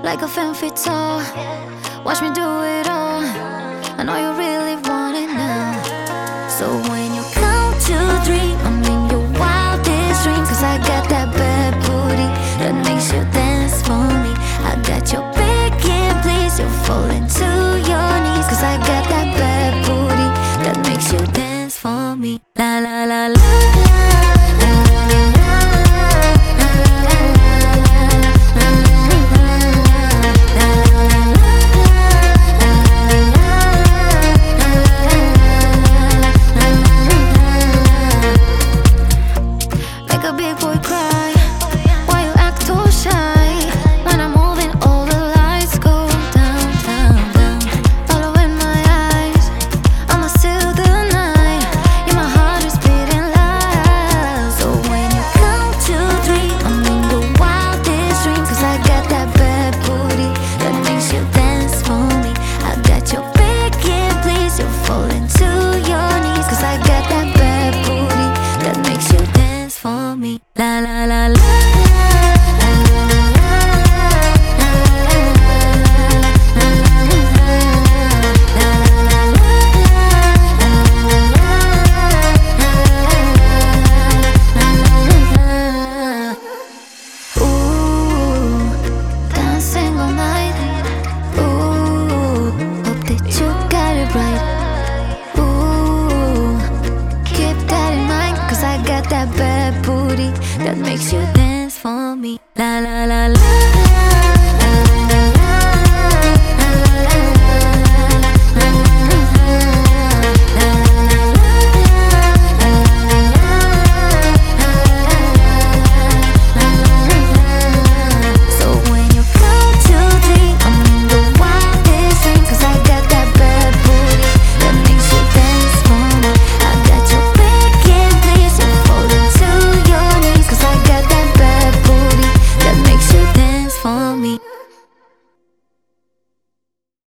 like a femme fatale. Watch me do it all. I know you really want it now. So when you count to three, I'm in your wildest dreams. Cause I got that bad booty that makes you dance for me. I got your begging please, you're falling to your knees. Cause I got that bad booty that makes you dance for me. La la la la la. A big boy cry, why you act so shy? When I'm moving, all the lights go down, down, down. Following my eyes, I'ma seal the night. Yeah, my heart is beating loud. So when you count to three, I'm in the wildest dreams. Cause I got that bad booty that makes you dance for me. I got your begging please, you're falling to your knees. Cause I got that bad booty that makes you dance for me. La la la la. Ooh, dancing all night. Ooh, hope that you got it right. Ooh, keep that in mind. Cause I got that bad booty that makes you dance for me. La la la la.